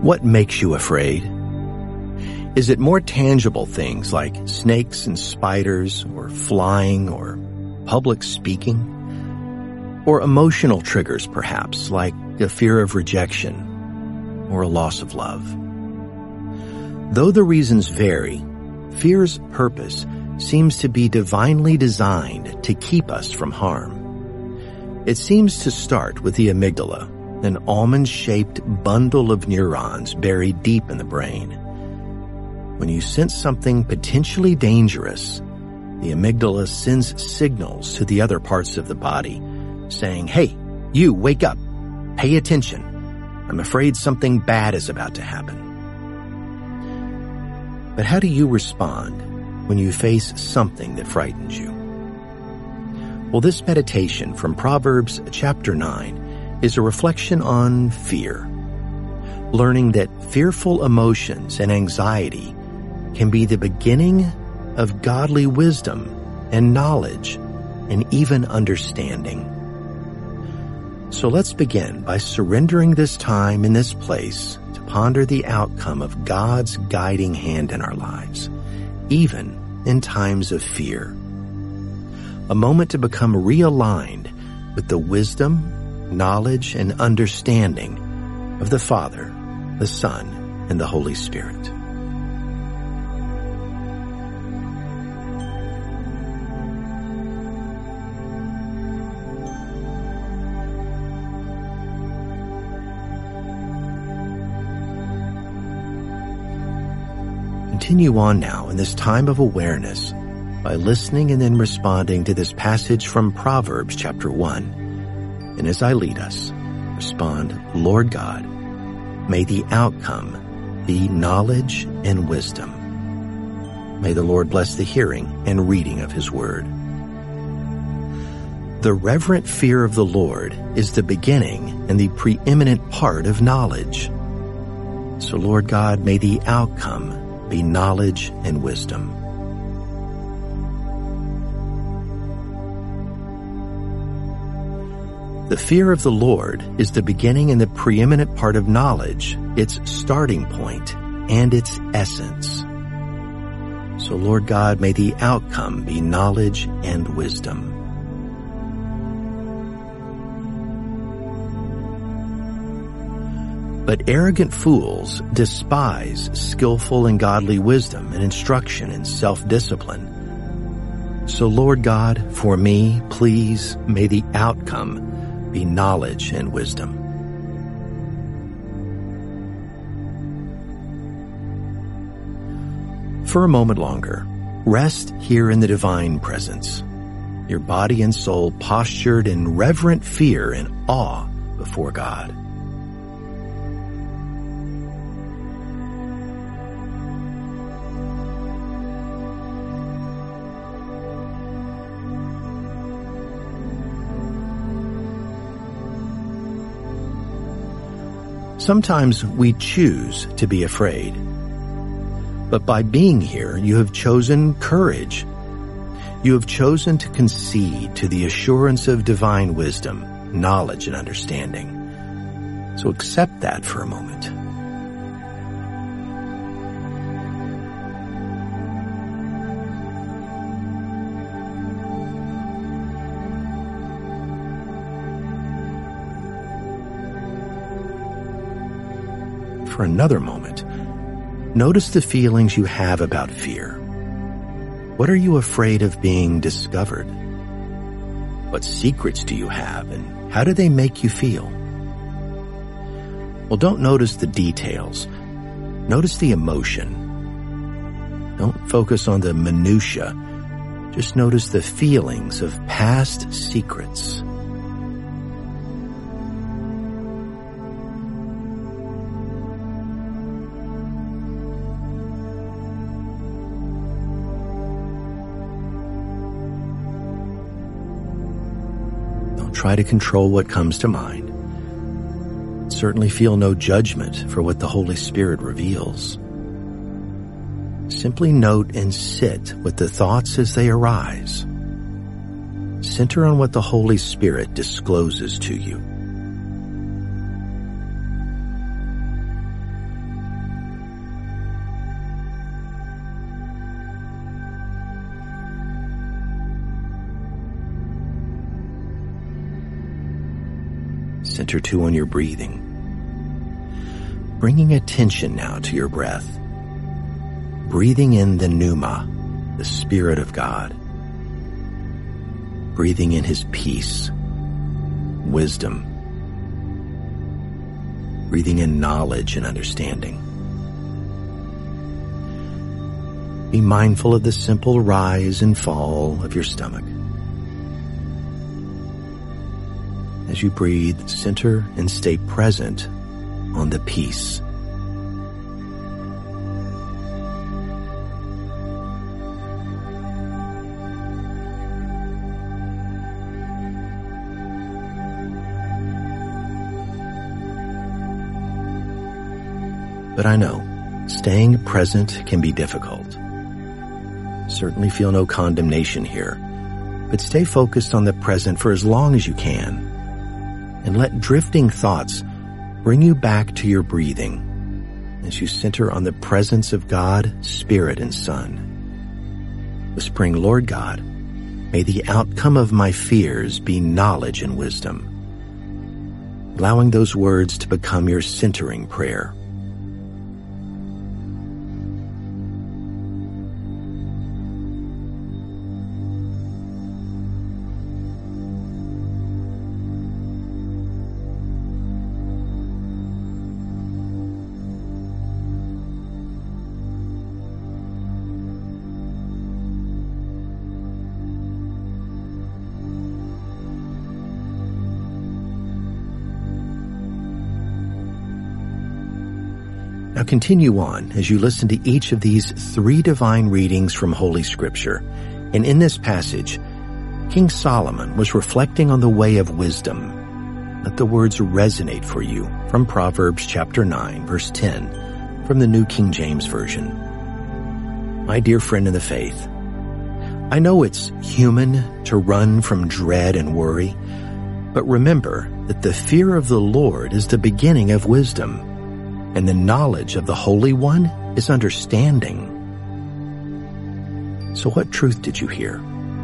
What makes you afraid? Is it more tangible things like snakes and spiders, or flying, or public speaking? Or emotional triggers, perhaps, like a fear of rejection or a loss of love? Though the reasons vary, fear's purpose seems to be divinely designed to keep us from harm. It seems to start with the amygdala, an almond-shaped bundle of neurons buried deep in the brain. When you sense something potentially dangerous, the amygdala sends signals to the other parts of the body, saying, "Hey, you, wake up. Pay attention. I'm afraid something bad is about to happen." But how do you respond when you face something that frightens you? Well, this meditation from Proverbs chapter 9 is a reflection on fear, learning that fearful emotions and anxiety can be the beginning of godly wisdom and knowledge and even understanding. So let's begin by surrendering this time in this place to ponder the outcome of God's guiding hand in our lives, even in times of fear. A moment to become realigned with the wisdom, knowledge, and understanding of the Father, the Son, and the Holy Spirit. Continue on now in this time of awareness by listening and then responding to this passage from Proverbs chapter 1. And as I lead us, respond, "Lord God, may the outcome be knowledge and wisdom." May the Lord bless the hearing and reading of His Word. The reverent fear of the Lord is the beginning and the preeminent part of knowledge. So, Lord God, may the outcome be knowledge and wisdom. The fear of the Lord is the beginning and the preeminent part of knowledge, its starting point, and its essence. So, Lord God, may the outcome be knowledge and wisdom. But arrogant fools despise skillful and godly wisdom and instruction in self-discipline. So, Lord God, for me, please, may the outcome be knowledge and wisdom. For a moment longer, rest here in the divine presence, your body and soul postured in reverent fear and awe before God. Sometimes we choose to be afraid. But by being here, you have chosen courage. You have chosen to concede to the assurance of divine wisdom, knowledge, and understanding. So accept that for a moment. For another moment, notice the feelings you have about fear. What are you afraid of being discovered? What secrets do you have, and how do they make you feel? Well, don't notice the details. Notice the emotion. Don't focus on the minutia. Just notice the feelings of past secrets. Try to control what comes to mind. Certainly feel no judgment for what the Holy Spirit reveals. Simply note and sit with the thoughts as they arise. Center on what the Holy Spirit discloses to you. Center too on your breathing. Bringing attention now to your breath. Breathing in the pneuma, the Spirit of God. Breathing in His peace, wisdom. Breathing in knowledge and understanding. Be mindful of the simple rise and fall of your stomach. As you breathe, center and stay present on the peace. But I know, staying present can be difficult. Certainly feel no condemnation here, but stay focused on the present for as long as you can, and let drifting thoughts bring you back to your breathing as you center on the presence of God, Spirit, and Son. Whispering, Lord God, may the outcome of my fears be knowledge and wisdom, allowing those words to become your centering prayer. Now continue on as you listen to each of these 3 divine readings from Holy Scripture. And in this passage, King Solomon was reflecting on the way of wisdom. Let the words resonate for you from Proverbs chapter 9, verse 10, from the New King James Version. My dear friend in the faith, I know it's human to run from dread and worry, but remember that the fear of the Lord is the beginning of wisdom, and the knowledge of the Holy One is understanding. So what truth did you hear?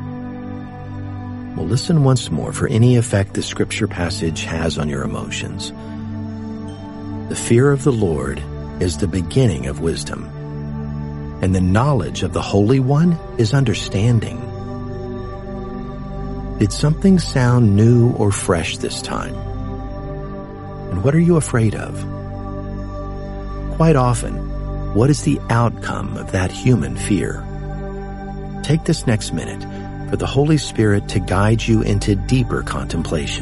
Well, listen once more for any effect the scripture passage has on your emotions. The fear of the Lord is the beginning of wisdom, and the knowledge of the Holy One is understanding. Did something sound new or fresh this time? And what are you afraid of? Quite often, what is the outcome of that human fear? Take this next minute for the Holy Spirit to guide you into deeper contemplation.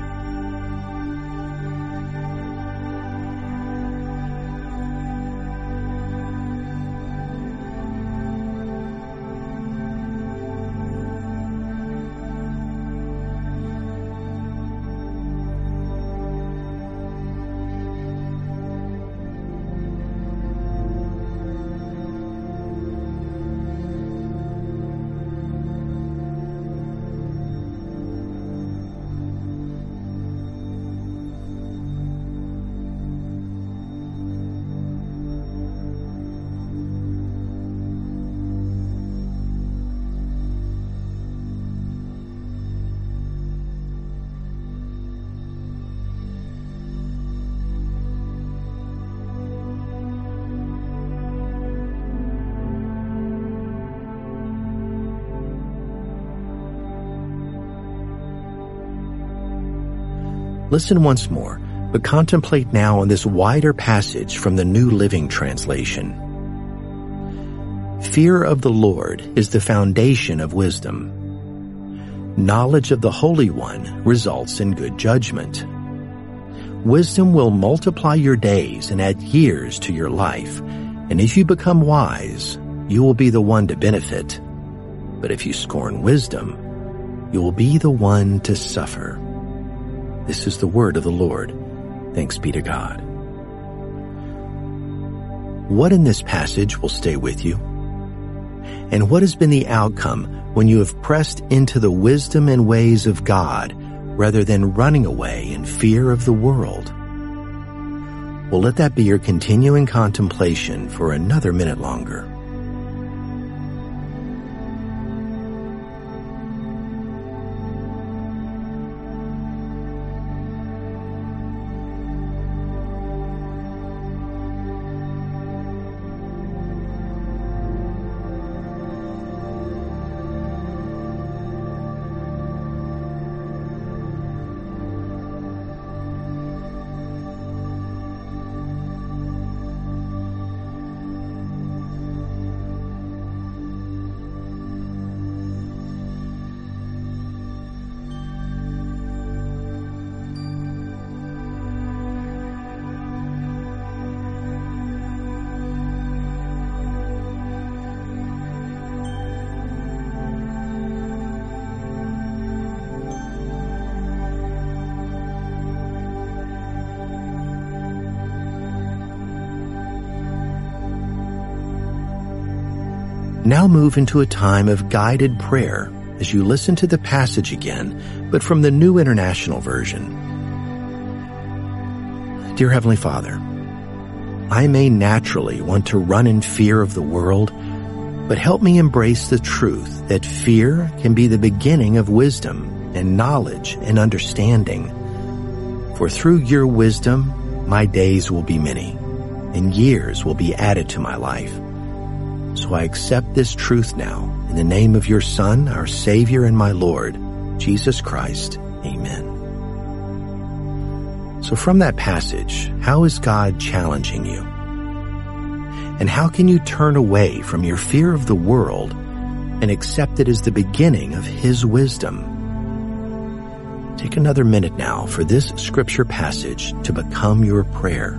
Listen once more, but contemplate now on this wider passage from the New Living Translation. Fear of the Lord is the foundation of wisdom. Knowledge of the Holy One results in good judgment. Wisdom will multiply your days and add years to your life, and if you become wise, you will be the one to benefit. But if you scorn wisdom, you will be the one to suffer. This is the word of the Lord. Thanks be to God. What in this passage will stay with you? And what has been the outcome when you have pressed into the wisdom and ways of God rather than running away in fear of the world? Well, let that be your continuing contemplation for another minute longer. Now move into a time of guided prayer as you listen to the passage again, but from the New International Version. Dear Heavenly Father, I may naturally want to run in fear of the world, but help me embrace the truth that fear can be the beginning of wisdom and knowledge and understanding. For through your wisdom, my days will be many, and years will be added to my life. So I accept this truth now, in the name of your Son, our Savior and my Lord, Jesus Christ. Amen. So from that passage, how is God challenging you? And how can you turn away from your fear of the world and accept it as the beginning of His wisdom? Take another minute now for this scripture passage to become your prayer.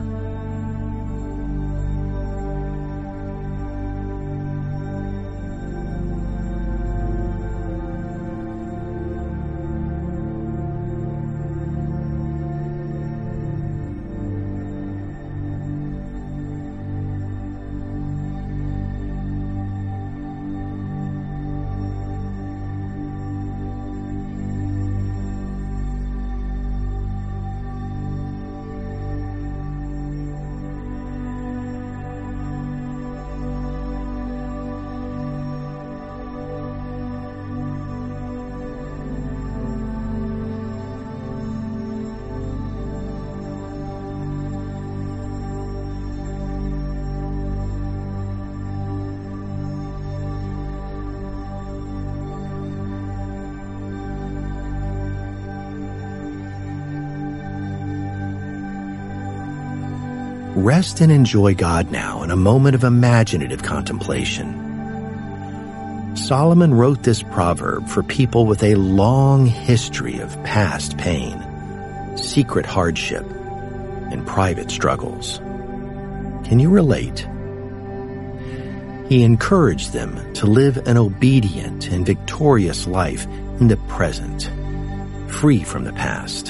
Rest and enjoy God now in a moment of imaginative contemplation. Solomon wrote this proverb for people with a long history of past pain, secret hardship, and private struggles. Can you relate? He encouraged them to live an obedient and victorious life in the present, free from the past.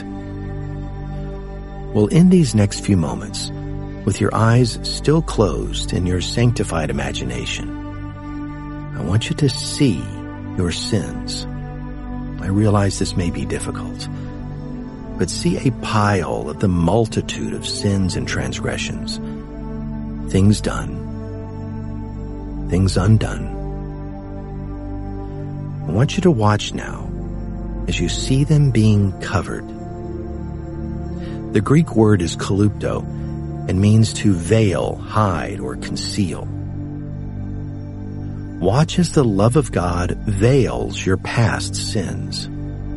Well, in these next few moments, with your eyes still closed in your sanctified imagination, I want you to see your sins. I realize this may be difficult, but see a pile of the multitude of sins and transgressions, things done, things undone. I want you to watch now as you see them being covered. The Greek word is kalupto, and means to veil, hide, or conceal. Watch as the love of God veils your past sins.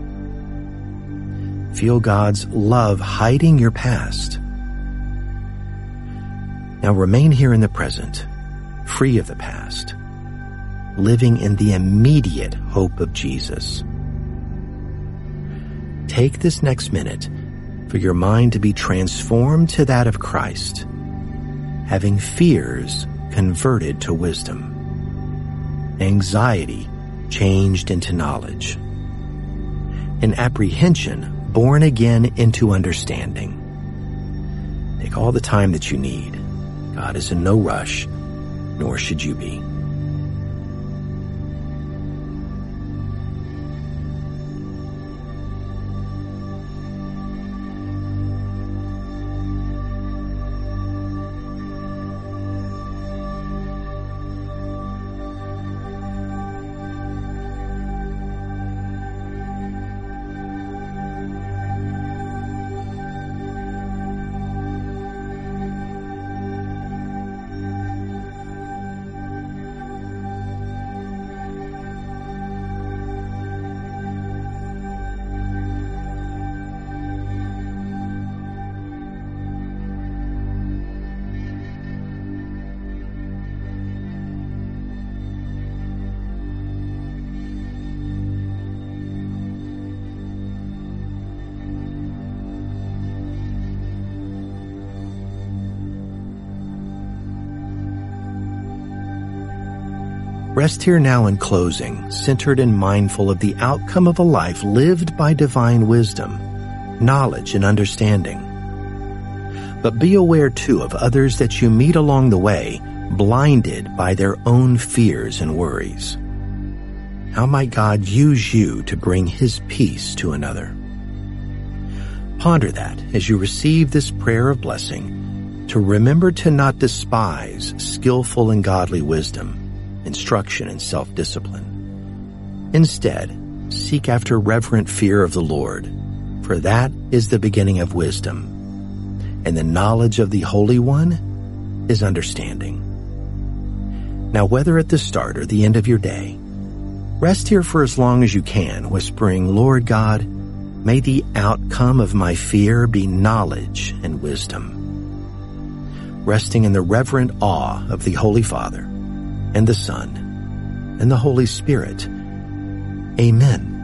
Feel God's love hiding your past. Now remain here in the present, free of the past, living in the immediate hope of Jesus. Take this next minute for your mind to be transformed to that of Christ, having fears converted to wisdom, anxiety changed into knowledge, and apprehension born again into understanding. Take all the time that you need. God is in no rush, nor should you be. Rest here now in closing, centered and mindful of the outcome of a life lived by divine wisdom, knowledge, and understanding. But be aware, too, of others that you meet along the way blinded by their own fears and worries. How might God use you to bring His peace to another? Ponder that as you receive this prayer of blessing, to remember to not despise skillful and godly wisdom, instruction, and self-discipline. Instead, seek after reverent fear of the Lord, for that is the beginning of wisdom, and the knowledge of the Holy One is understanding. Now, whether at the start or the end of your day, rest here for as long as you can, whispering, Lord God, may the outcome of my fear be knowledge and wisdom. Resting in the reverent awe of the Holy Father, and the Son, and the Holy Spirit. Amen.